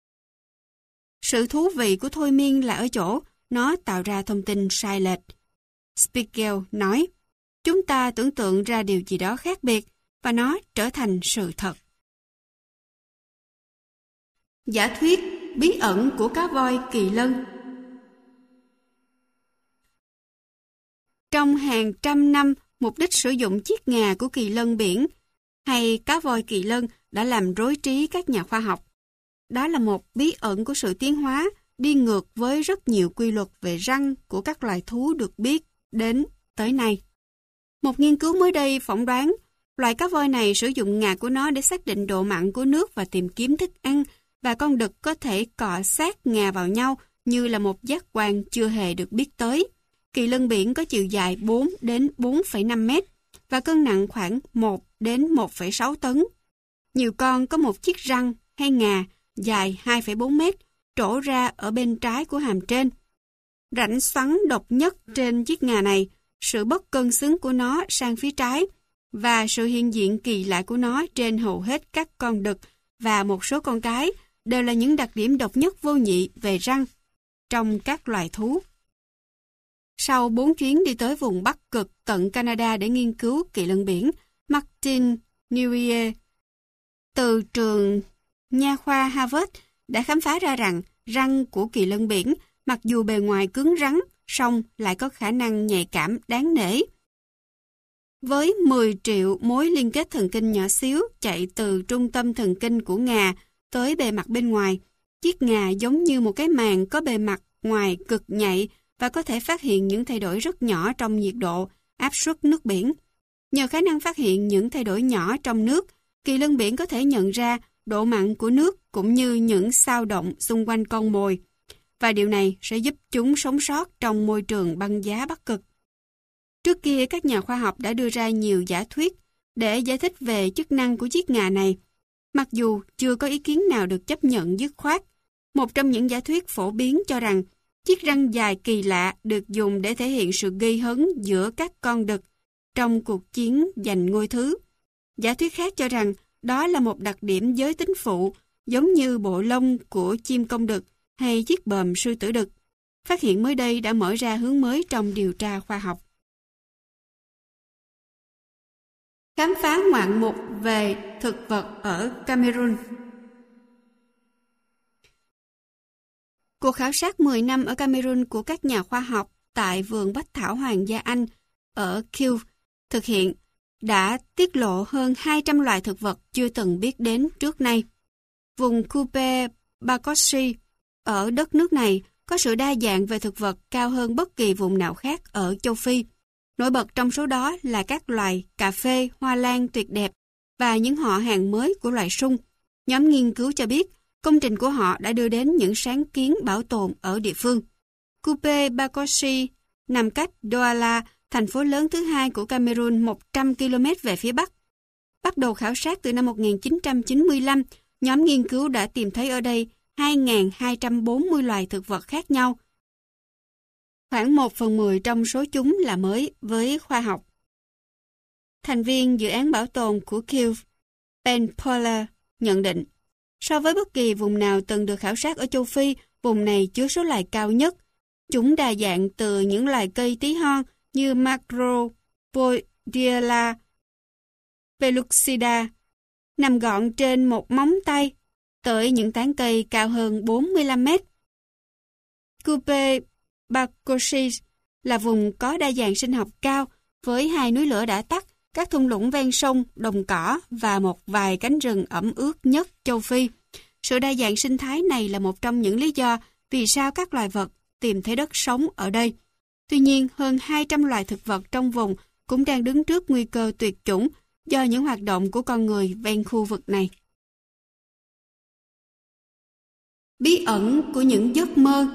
Sự thú vị của thôi miên là ở chỗ nó tạo ra thông tin sai lệch. Spiegel nói, chúng ta tưởng tượng ra điều gì đó khác biệt và nó trở thành sự thật. Giả thuyết bí ẩn của cá voi kỳ lân. Trong hàng trăm năm, mục đích sử dụng chiếc ngà của kỳ lân biển hay cá voi kỳ lân đã làm rối trí các nhà khoa học. Đó là một bí ẩn của sự tiến hóa đi ngược với rất nhiều quy luật về răng của các loài thú được biết đến tới nay. Một nghiên cứu mới đây phỏng đoán loài cá voi này sử dụng ngà của nó để xác định độ mặn của nước và tìm kiếm thức ăn, và con đực có thể cọ sát ngà vào nhau như là một giác quan chưa hề được biết tới. Kỳ lân biển có chiều dài bốn đến bốn phẩy năm mét và cân nặng khoảng một đến một phẩy sáu tấn. Nhiều con có một chiếc răng hay ngà dài hai phẩy bốn mét trổ ra ở bên trái của hàm trên. Rãnh xoắn độc nhất trên chiếc ngà này, sự bất cân xứng của nó sang phía trái và sự hiện diện kỳ lạ của nó trên hầu hết các con đực và một số con cái đều là những đặc điểm độc nhất vô nhị về răng trong các loài thú. Sau bốn chuyến đi tới vùng Bắc Cực tận Canada để nghiên cứu kỳ lân biển, Martin Newier từ trường nha khoa Harvard đã khám phá ra rằng răng của kỳ lân biển mặc dù bề ngoài cứng rắn, song lại có khả năng nhạy cảm đáng nể. Với mười triệu mối liên kết thần kinh nhỏ xíu chạy từ trung tâm thần kinh của ngà tới bề mặt bên ngoài, chiếc ngà giống như một cái màng có bề mặt ngoài cực nhạy và có thể phát hiện những thay đổi rất nhỏ trong nhiệt độ, áp suất nước biển. Nhờ khả năng phát hiện những thay đổi nhỏ trong nước, kỳ lân biển có thể nhận ra độ mặn của nước cũng như những xao động xung quanh con mồi, và điều này sẽ giúp chúng sống sót trong môi trường băng giá Bắc Cực. Trước kia, các nhà khoa học đã đưa ra nhiều giả thuyết để giải thích về chức năng của chiếc ngà này, mặc dù chưa có ý kiến nào được chấp nhận dứt khoát. Một trong những giả thuyết phổ biến cho rằng chiếc răng dài kỳ lạ được dùng để thể hiện sự gây hấn giữa các con đực trong cuộc chiến giành ngôi thứ. Giả thuyết khác cho rằng đó là một đặc điểm giới tính phụ, giống như bộ lông của chim công đực hay chiếc bờm sư tử đực. Phát hiện mới đây đã mở ra hướng mới trong điều tra khoa học. Khám phá ngoạn mục về thực vật ở Cameroon. Cuộc khảo sát mười năm ở Cameroon của các nhà khoa học tại vườn Bách Thảo Hoàng gia Anh ở Kew thực hiện đã tiết lộ hơn hai trăm loài thực vật chưa từng biết đến trước nay. Vùng Coupe Bacosi ở đất nước này có sự đa dạng về thực vật cao hơn bất kỳ vùng nào khác ở châu Phi. Nổi bật trong số đó là các loài cà phê, hoa lan tuyệt đẹp và những họ hàng mới của loài sung. Nhóm nghiên cứu cho biết công trình của họ đã đưa đến những sáng kiến bảo tồn ở địa phương. Coupe Bacosi nằm cách Douala, thành phố lớn thứ hai của Cameroon, một trăm ki lô mét về phía bắc. Bắt đầu khảo sát từ năm một nghìn chín trăm chín mươi lăm, nhóm nghiên cứu đã tìm thấy ở đây hai nghìn hai trăm bốn mươi loài thực vật khác nhau. Khoảng một phần mười trong số chúng là mới với khoa học. Thành viên dự án bảo tồn của Kew, Ben Poller, nhận định, so với bất kỳ vùng nào từng được khảo sát ở châu Phi, vùng này chứa số loài cao nhất. Chúng đa dạng từ những loài cây tí hon như Macropodiella pellucida, nằm gọn trên một móng tay, tới những tán cây cao hơn bốn mươi lăm mét. Coupe Bacosi là vùng có đa dạng sinh học cao với hai núi lửa đã tắt, các thung lũng ven sông, đồng cỏ và một vài cánh rừng ẩm ướt nhất châu Phi. Sự đa dạng sinh thái này là một trong những lý do vì sao các loài vật tìm thấy đất sống ở đây. Tuy nhiên, hơn hai trăm loài thực vật trong vùng cũng đang đứng trước nguy cơ tuyệt chủng do những hoạt động của con người ven khu vực này. Bí ẩn của những giấc mơ.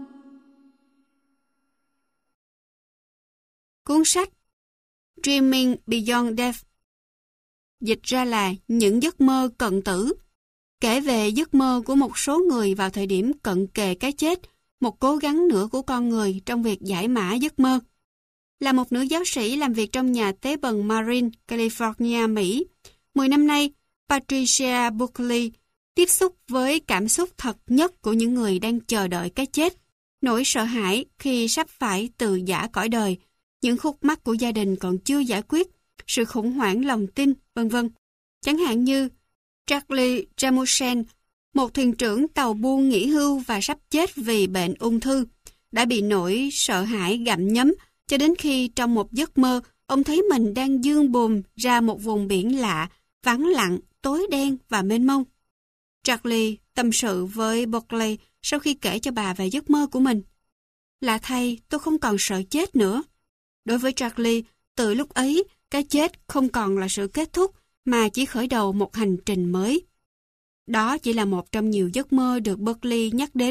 Cuốn sách Dreaming Beyond Death, dịch ra là Những giấc mơ cận tử, kể về giấc mơ của một số người vào thời điểm cận kề cái chết, một cố gắng nữa của con người trong việc giải mã giấc mơ. Là một nữ giáo sĩ làm việc trong nhà tế bần Marin, California, Mỹ, mười năm nay, Patricia Buckley tiếp xúc với cảm xúc thật nhất của những người đang chờ đợi cái chết, nỗi sợ hãi khi sắp phải từ giã cõi đời, những khúc mắc của gia đình còn chưa giải quyết, sự khủng hoảng lòng tin, vân vân. Chẳng hạn như Charlie Jamusen, một thuyền trưởng tàu buôn nghỉ hưu và sắp chết vì bệnh ung thư, đã bị nỗi sợ hãi gặm nhấm cho đến khi trong một giấc mơ, ông thấy mình đang dương bùn ra một vùng biển lạ, vắng lặng, tối đen và mênh mông. Charlie tâm sự với Buckley sau khi kể cho bà về giấc mơ của mình. Lạ thay, tôi không còn sợ chết nữa. Đối với Charlie, từ lúc ấy, cái chết không còn là sự kết thúc mà chỉ khởi đầu một hành trình mới. Đó chỉ là một trong nhiều giấc mơ được Buckley nhắc đến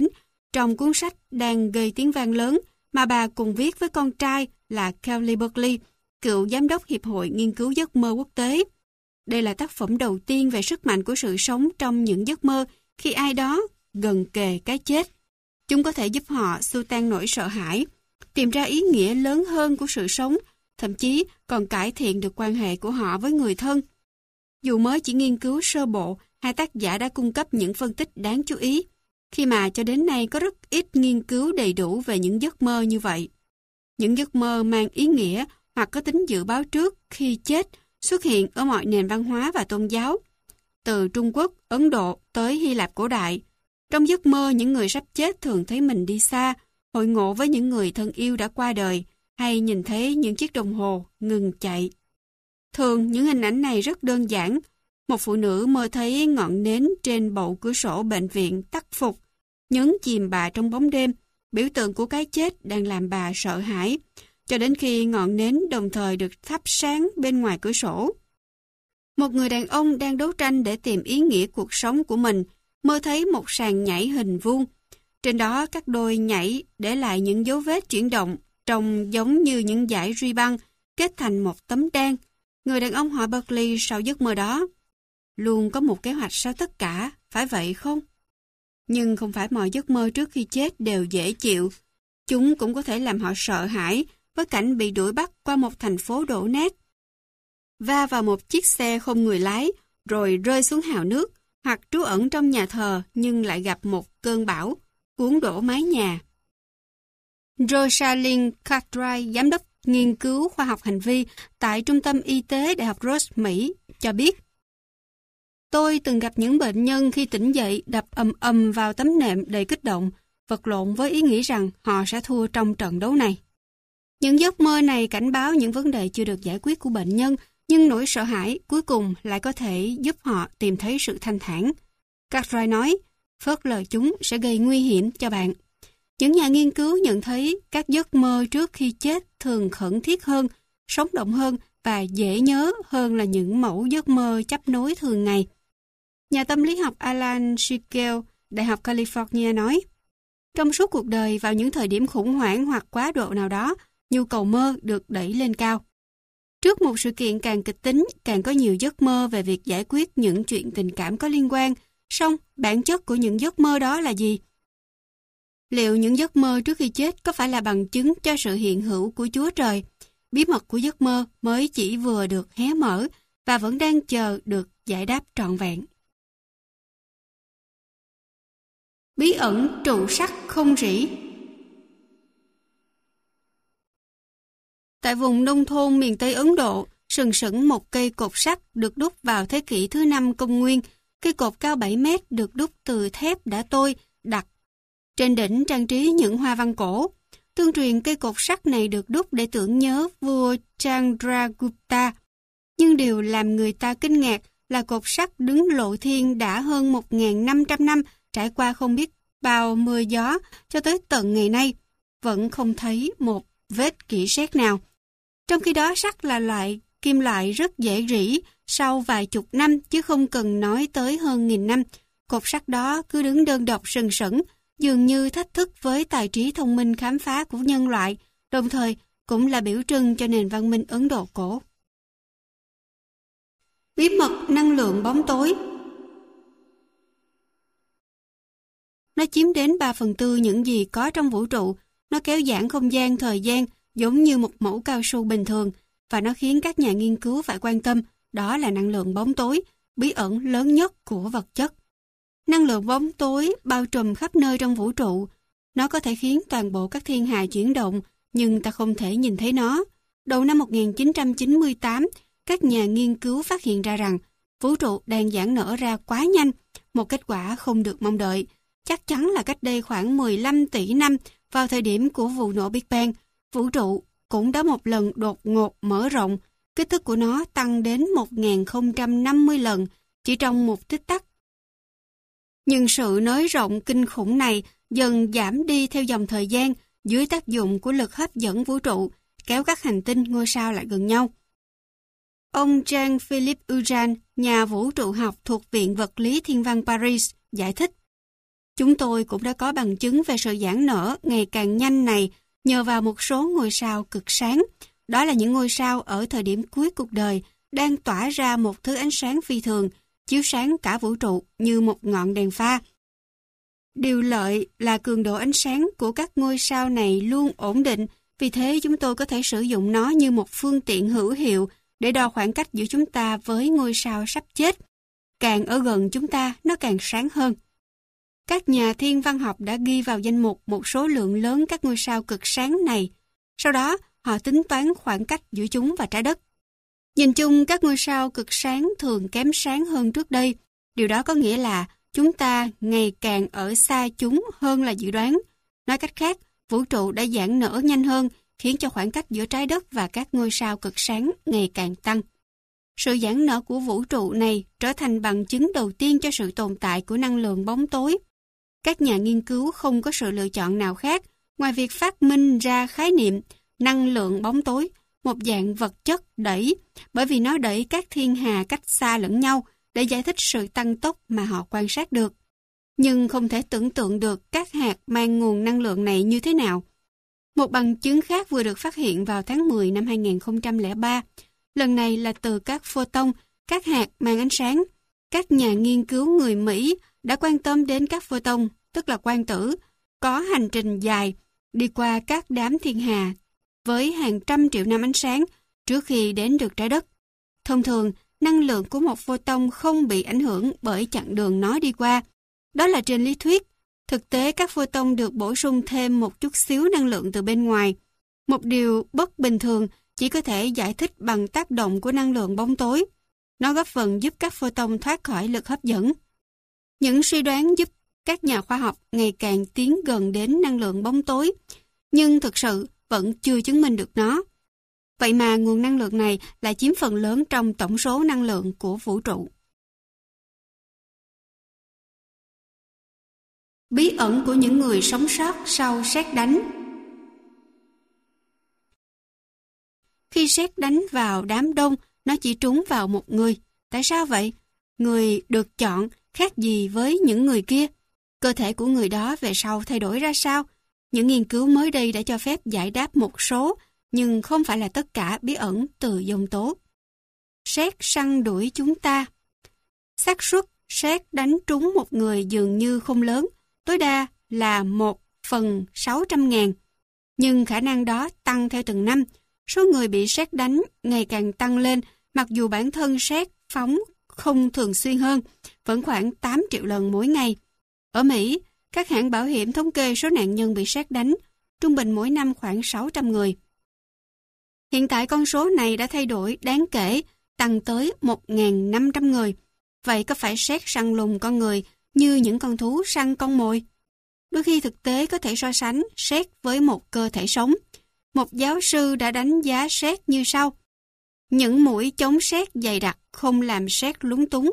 trong cuốn sách đang gây tiếng vang lớn mà bà cùng viết với con trai là Kelly Berkeley, cựu giám đốc Hiệp hội Nghiên cứu Giấc mơ Quốc tế. Đây là tác phẩm đầu tiên về sức mạnh của sự sống trong những giấc mơ khi ai đó gần kề cái chết. Chúng có thể giúp họ xua tan nỗi sợ hãi, tìm ra ý nghĩa lớn hơn của sự sống, thậm chí còn cải thiện được quan hệ của họ với người thân. Dù mới chỉ nghiên cứu sơ bộ, hai tác giả đã cung cấp những phân tích đáng chú ý, khi mà cho đến nay có rất ít nghiên cứu đầy đủ về những giấc mơ như vậy. Những giấc mơ mang ý nghĩa hoặc có tính dự báo trước khi chết xuất hiện ở mọi nền văn hóa và tôn giáo, từ Trung Quốc, Ấn Độ tới Hy Lạp cổ đại. Trong giấc mơ, những người sắp chết thường thấy mình đi xa, hội ngộ với những người thân yêu đã qua đời, hay nhìn thấy những chiếc đồng hồ ngừng chạy. Thường, những hình ảnh này rất đơn giản. Một phụ nữ mơ thấy ngọn nến trên bậu cửa sổ bệnh viện tắt phục, nhấn chìm bà trong bóng đêm, biểu tượng của cái chết đang làm bà sợ hãi, cho đến khi ngọn nến đồng thời được thắp sáng bên ngoài cửa sổ. Một người đàn ông đang đấu tranh để tìm ý nghĩa cuộc sống của mình, mơ thấy một sàn nhảy hình vuông. Trên đó các đôi nhảy để lại những dấu vết chuyển động, trông giống như những dải ruy băng kết thành một tấm đan. Người đàn ông hỏi Berkeley sau giấc mơ đó: luôn có một kế hoạch sau tất cả, phải vậy không? Nhưng không phải mọi giấc mơ trước khi chết đều dễ chịu. Chúng cũng có thể làm họ sợ hãi với cảnh bị đuổi bắt qua một thành phố đổ nát, va vào một chiếc xe không người lái, rồi rơi xuống hào nước, hoặc trú ẩn trong nhà thờ nhưng lại gặp một cơn bão, cuốn đổ mái nhà. Rosalind Cartwright, giám đốc nghiên cứu khoa học hành vi tại Trung tâm Y tế Đại học Ross, Mỹ, cho biết: tôi từng gặp những bệnh nhân khi tỉnh dậy đập ầm ầm vào tấm nệm đầy kích động, vật lộn với ý nghĩ rằng họ sẽ thua trong trận đấu này. Những giấc mơ này cảnh báo những vấn đề chưa được giải quyết của bệnh nhân, nhưng nỗi sợ hãi cuối cùng lại có thể giúp họ tìm thấy sự thanh thản. Cartwright nói, phớt lờ chúng sẽ gây nguy hiểm cho bạn. Những nhà nghiên cứu nhận thấy các giấc mơ trước khi chết thường khẩn thiết hơn, sống động hơn và dễ nhớ hơn là những mẫu giấc mơ chấp nối thường ngày. Nhà tâm lý học Alan Shekels, Đại học California nói, trong suốt cuộc đời, vào những thời điểm khủng hoảng hoặc quá độ nào đó, nhu cầu mơ được đẩy lên cao. Trước một sự kiện càng kịch tính, càng có nhiều giấc mơ về việc giải quyết những chuyện tình cảm có liên quan. Song, bản chất của những giấc mơ đó là gì? Liệu những giấc mơ trước khi chết có phải là bằng chứng cho sự hiện hữu của Chúa Trời? Bí mật của giấc mơ mới chỉ vừa được hé mở và vẫn đang chờ được giải đáp trọn vẹn. Bí ẩn trụ sắt không rỉ. Tại vùng nông thôn miền Tây Ấn Độ, sừng sững một cây cột sắt được đúc vào thế kỷ thứ năm công nguyên. Cây cột cao bảy mét được đúc từ thép đã tôi, đặt. Trên đỉnh trang trí những hoa văn cổ. Tương truyền cây cột sắt này được đúc để tưởng nhớ vua Chandragupta. Nhưng điều làm người ta kinh ngạc là cột sắt đứng lộ thiên đã hơn một nghìn năm trăm năm, trải qua không biết bao mưa gió, cho tới tận ngày nay, vẫn không thấy một vết rỉ sét nào. Trong khi đó, sắt là loại kim loại rất dễ rỉ sau vài chục năm, chứ không cần nói tới hơn nghìn năm. Cột sắt đó cứ đứng đơn độc sừng sững, dường như thách thức với tài trí thông minh khám phá của nhân loại, đồng thời cũng là biểu trưng cho nền văn minh Ấn Độ cổ. Bí mật năng lượng bóng tối. Nó chiếm đến ba phần tư những gì có trong vũ trụ. Nó kéo giãn không gian, thời gian giống như một mẫu cao su bình thường, và nó khiến các nhà nghiên cứu phải quan tâm, đó là năng lượng bóng tối, bí ẩn lớn nhất của vật chất. Năng lượng bóng tối bao trùm khắp nơi trong vũ trụ. Nó có thể khiến toàn bộ các thiên hà chuyển động, nhưng ta không thể nhìn thấy nó. Đầu năm một nghìn chín trăm chín mươi tám, các nhà nghiên cứu phát hiện ra rằng vũ trụ đang giãn nở ra quá nhanh, một kết quả không được mong đợi. Chắc chắn là cách đây khoảng mười lăm tỷ năm, vào thời điểm của vụ nổ Big Bang, vũ trụ cũng đã một lần đột ngột mở rộng, kích thước của nó tăng đến một nghìn không trăm năm mươi lần chỉ trong một tích tắc. Nhưng sự nới rộng kinh khủng này dần giảm đi theo dòng thời gian dưới tác dụng của lực hấp dẫn vũ trụ, kéo các hành tinh ngôi sao lại gần nhau. Ông Jean-Philippe Urán, nhà vũ trụ học thuộc Viện Vật lý Thiên văn Paris, giải thích. Chúng tôi cũng đã có bằng chứng về sự giãn nở ngày càng nhanh này nhờ vào một số ngôi sao cực sáng. Đó là những ngôi sao ở thời điểm cuối cuộc đời đang tỏa ra một thứ ánh sáng phi thường, chiếu sáng cả vũ trụ như một ngọn đèn pha. Điều lợi là cường độ ánh sáng của các ngôi sao này luôn ổn định, vì thế chúng tôi có thể sử dụng nó như một phương tiện hữu hiệu để đo khoảng cách giữa chúng ta với ngôi sao sắp chết. Càng ở gần chúng ta, nó càng sáng hơn. Các nhà thiên văn học đã ghi vào danh mục một số lượng lớn các ngôi sao cực sáng này. Sau đó, họ tính toán khoảng cách giữa chúng và trái đất. Nhìn chung, các ngôi sao cực sáng thường kém sáng hơn trước đây. Điều đó có nghĩa là chúng ta ngày càng ở xa chúng hơn là dự đoán. Nói cách khác, vũ trụ đã giãn nở nhanh hơn, khiến cho khoảng cách giữa trái đất và các ngôi sao cực sáng ngày càng tăng. Sự giãn nở của vũ trụ này trở thành bằng chứng đầu tiên cho sự tồn tại của năng lượng bóng tối. Các nhà nghiên cứu không có sự lựa chọn nào khác ngoài việc phát minh ra khái niệm năng lượng bóng tối, một dạng vật chất đẩy, bởi vì nó đẩy các thiên hà cách xa lẫn nhau để giải thích sự tăng tốc mà họ quan sát được. Nhưng không thể tưởng tượng được các hạt mang nguồn năng lượng này như thế nào. Một bằng chứng khác vừa được phát hiện vào tháng mười năm hai nghìn không trăm lẻ ba. Lần này là từ các photon, các hạt mang ánh sáng. Các nhà nghiên cứu người Mỹ đã quan tâm đến các photon, tức là quang tử, có hành trình dài đi qua các đám thiên hà với hàng trăm triệu năm ánh sáng trước khi đến được trái đất. Thông thường, năng lượng của một photon không bị ảnh hưởng bởi chặng đường nó đi qua. Đó là trên lý thuyết. Thực tế, các photon được bổ sung thêm một chút xíu năng lượng từ bên ngoài. Một điều bất bình thường chỉ có thể giải thích bằng tác động của năng lượng bóng tối. Nó góp phần giúp các photon thoát khỏi lực hấp dẫn. Những suy đoán giúp các nhà khoa học ngày càng tiến gần đến năng lượng bóng tối, nhưng thực sự vẫn chưa chứng minh được nó. Vậy mà nguồn năng lượng này lại chiếm phần lớn trong tổng số năng lượng của vũ trụ. Bí ẩn của những người sống sót sau sét đánh. Khi sét đánh vào đám đông, nó chỉ trúng vào một người. Tại sao vậy? Người được chọn khác gì với những người kia? Cơ thể của người đó về sau thay đổi ra sao? Những nghiên cứu mới đây đã cho phép giải đáp một số, nhưng không phải là tất cả bí ẩn từ dông tố. Sét săn đuổi chúng ta. Xác suất sét đánh trúng một người dường như không lớn, tối đa là một phần sáu trăm ngàn. Nhưng khả năng đó tăng theo từng năm. Số người bị sét đánh ngày càng tăng lên, mặc dù bản thân sét phóng không thường xuyên hơn, vẫn khoảng tám triệu lần mỗi ngày. Ở Mỹ, các hãng bảo hiểm thống kê số nạn nhân bị sét đánh, trung bình mỗi năm khoảng sáu trăm người. Hiện tại con số này đã thay đổi đáng kể, tăng tới một nghìn năm trăm người. Vậy có phải sét săn lùng con người như những con thú săn con mồi? Đôi khi thực tế có thể so sánh sét với một cơ thể sống. Một giáo sư đã đánh giá sét như sau. Những mũi chống sét dày đặc không làm sét lúng túng.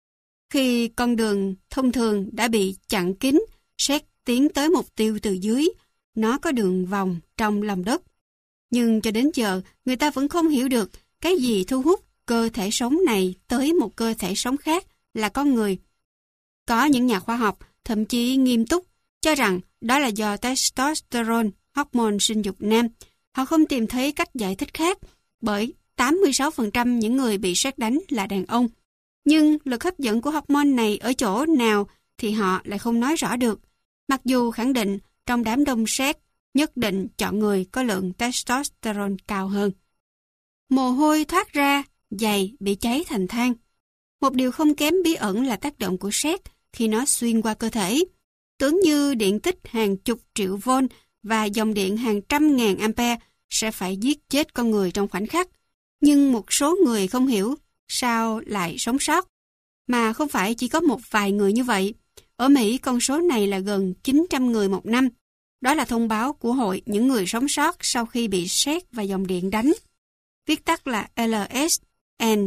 Khi con đường thông thường đã bị chặn kín, sét tiến tới mục tiêu từ dưới. Nó có đường vòng trong lòng đất. Nhưng cho đến giờ, người ta vẫn không hiểu được cái gì thu hút cơ thể sống này tới một cơ thể sống khác là con người. Có những nhà khoa học thậm chí nghiêm túc cho rằng đó là do testosterone, hormone sinh dục nam. Họ không tìm thấy cách giải thích khác bởi tám mươi sáu phần trăm những người bị sét đánh là đàn ông. Nhưng lực hấp dẫn của hormone này ở chỗ nào thì họ lại không nói rõ được. Mặc dù khẳng định trong đám đông sét nhất định chọn người có lượng testosterone cao hơn. Mồ hôi thoát ra, giày bị cháy thành than. Một điều không kém bí ẩn là tác động của sét khi nó xuyên qua cơ thể. Tưởng như điện tích hàng chục triệu volt và dòng điện hàng trăm ngàn ampere sẽ phải giết chết con người trong khoảnh khắc. Nhưng một số người không hiểu sao lại sống sót. Mà không phải chỉ có một vài người như vậy. Ở Mỹ con số này là gần chín trăm người một năm. Đó là thông báo của Hội những người sống sót sau khi bị sét và dòng điện đánh. Viết tắt là L S and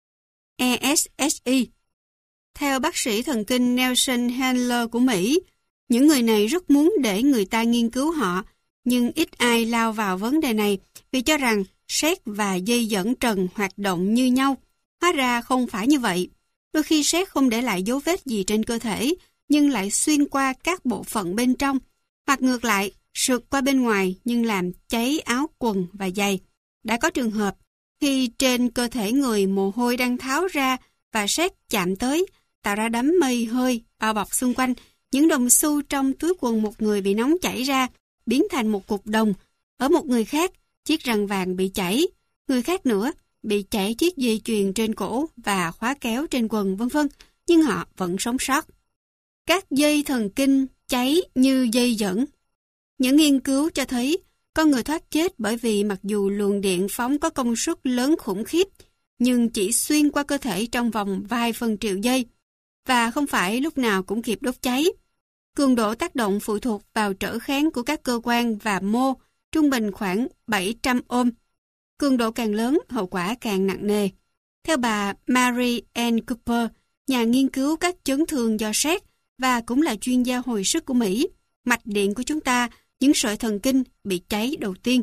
E S S I. Theo bác sĩ thần kinh Nelson Handler của Mỹ, những người này rất muốn để người ta nghiên cứu họ, nhưng ít ai lao vào vấn đề này vì cho rằng sét và dây dẫn trần hoạt động như nhau. Hóa ra không phải như vậy. Đôi khi sét không để lại dấu vết gì trên cơ thể, nhưng lại xuyên qua các bộ phận bên trong, hoặc ngược lại, sượt qua bên ngoài nhưng làm cháy áo quần và giày. Đã có trường hợp, khi trên cơ thể người mồ hôi đang tháo ra và sét chạm tới, tạo ra đám mây hơi bao bọc xung quanh, những đồng xu trong túi quần một người bị nóng chảy ra, biến thành một cục đồng. Ở một người khác, chiếc răng vàng bị chảy, người khác nữa bị chảy chiếc dây chuyền trên cổ và khóa kéo trên quần, vân vân, nhưng họ vẫn sống sót. Các dây thần kinh cháy như dây dẫn. Những nghiên cứu cho thấy con người thoát chết bởi vì mặc dù luồng điện phóng có công suất lớn khủng khiếp, nhưng chỉ xuyên qua cơ thể trong vòng vài phần triệu giây, và không phải lúc nào cũng kịp đốt cháy. Cường độ tác động phụ thuộc vào trở kháng của các cơ quan và mô, trung bình khoảng bảy trăm ohm. Cường độ càng lớn, hậu quả càng nặng nề. Theo bà Mary Ann Cooper, nhà nghiên cứu các chấn thương do sét và cũng là chuyên gia hồi sức của Mỹ, mạch điện của chúng ta, những sợi thần kinh bị cháy đầu tiên.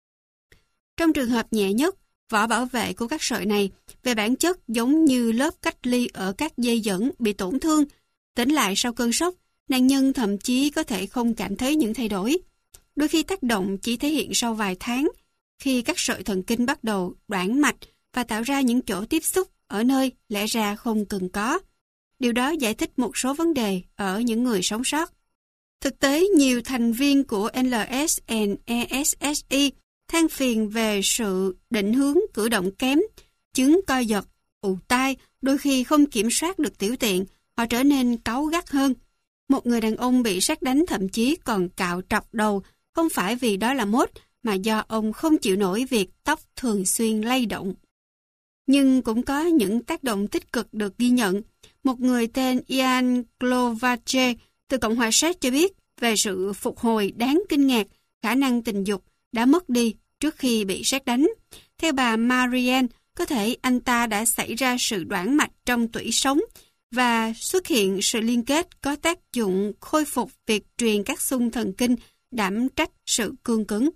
Trong trường hợp nhẹ nhất, vỏ bảo vệ của các sợi này về bản chất giống như lớp cách ly ở các dây dẫn bị tổn thương. Tỉnh lại sau cơn sốc, nạn nhân thậm chí có thể không cảm thấy những thay đổi. Đôi khi tác động chỉ thể hiện sau vài tháng, khi các sợi thần kinh bắt đầu đoạn mạch và tạo ra những chỗ tiếp xúc ở nơi lẽ ra không cần có. Điều đó giải thích một số vấn đề ở những người sống sót. Thực tế, nhiều thành viên của L S and E S S I than phiền về sự định hướng cử động kém, chứng co giật, ù tai, đôi khi không kiểm soát được tiểu tiện, họ trở nên cáu gắt hơn. Một người đàn ông bị sét đánh thậm chí còn cạo trọc đầu, không phải vì đó là mốt, mà do ông không chịu nổi việc tóc thường xuyên lay động. Nhưng cũng có những tác động tích cực được ghi nhận. Một người tên Ian Glovache từ Cộng hòa Séc cho biết về sự phục hồi đáng kinh ngạc, khả năng tình dục đã mất đi trước khi bị sét đánh. Theo bà Marianne, có thể anh ta đã xảy ra sự đoản mạch trong tủy sống và xuất hiện sự liên kết có tác dụng khôi phục việc truyền các xung thần kinh, đảm trách sự cương cứng.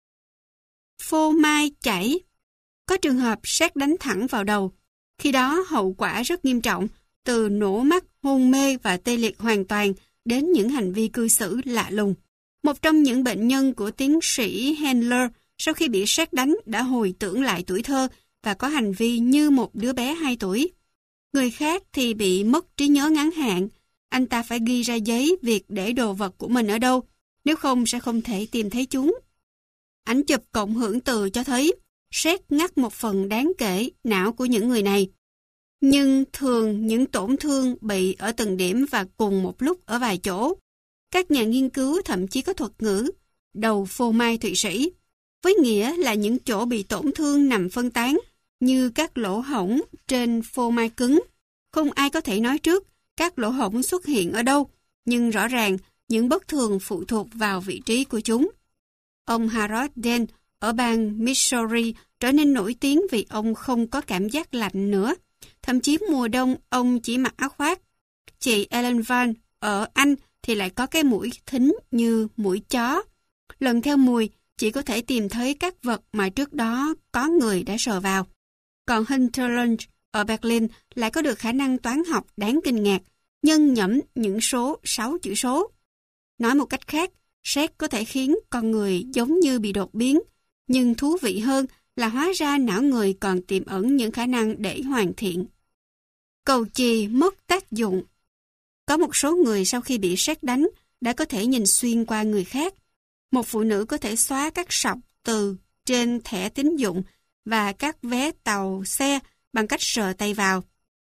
Phô mai chảy. Có trường hợp sét đánh thẳng vào đầu. Khi đó hậu quả rất nghiêm trọng, từ nổ mắt, hôn mê và tê liệt hoàn toàn đến những hành vi cư xử lạ lùng. Một trong những bệnh nhân của tiến sĩ Handler sau khi bị sét đánh đã hồi tưởng lại tuổi thơ và có hành vi như một đứa bé hai tuổi. Người khác thì bị mất trí nhớ ngắn hạn. Anh ta phải ghi ra giấy việc để đồ vật của mình ở đâu, nếu không sẽ không thể tìm thấy chúng. Ảnh chụp cộng hưởng từ cho thấy sét ngắt một phần đáng kể não của những người này. Nhưng thường những tổn thương bị ở từng điểm và cùng một lúc ở vài chỗ. Các nhà nghiên cứu thậm chí có thuật ngữ đầu phô mai Thụy Sĩ, với nghĩa là những chỗ bị tổn thương nằm phân tán như các lỗ hổng trên phô mai cứng. Không ai có thể nói trước các lỗ hổng xuất hiện ở đâu, nhưng rõ ràng những bất thường phụ thuộc vào vị trí của chúng. Ông Harold Dent ở bang Missouri trở nên nổi tiếng vì ông không có cảm giác lạnh nữa. Thậm chí mùa đông ông chỉ mặc áo khoác. Chị Ellen Van ở Anh thì lại có cái mũi thính như mũi chó. Lần theo mùi, chỉ có thể tìm thấy các vật mà trước đó có người đã sờ vào. Còn Hunter Lunch ở Berlin lại có được khả năng toán học đáng kinh ngạc, nhân nhẩm những số sáu chữ số. Nói một cách khác, sét có thể khiến con người giống như bị đột biến, nhưng thú vị hơn là hóa ra não người còn tiềm ẩn những khả năng để hoàn thiện. Cầu chì mất tác dụng. Có một số người sau khi bị sét đánh đã có thể nhìn xuyên qua người khác. Một phụ nữ có thể xóa các sọc từ trên thẻ tín dụng và các vé tàu xe bằng cách sờ tay vào.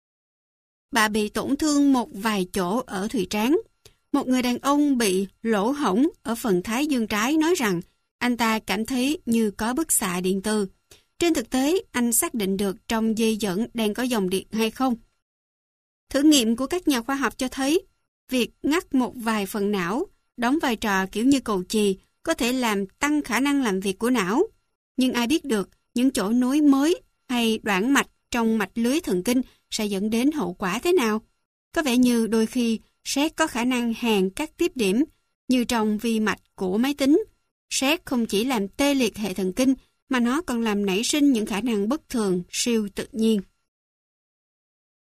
Bà bị tổn thương một vài chỗ ở thùy trán. Một người đàn ông bị lỗ hổng ở phần thái dương trái nói rằng anh ta cảm thấy như có bức xạ điện từ. Trên thực tế, anh xác định được trong dây dẫn đang có dòng điện hay không. Thử nghiệm của các nhà khoa học cho thấy việc ngắt một vài phần não, đóng vai trò kiểu như cầu chì, có thể làm tăng khả năng làm việc của não. Nhưng ai biết được những chỗ nối mới hay đoạn mạch trong mạch lưới thần kinh sẽ dẫn đến hậu quả thế nào? Có vẻ như đôi khi sét có khả năng hàn các tiếp điểm, như trong vi mạch của máy tính. Sét không chỉ làm tê liệt hệ thần kinh, mà nó còn làm nảy sinh những khả năng bất thường, siêu tự nhiên.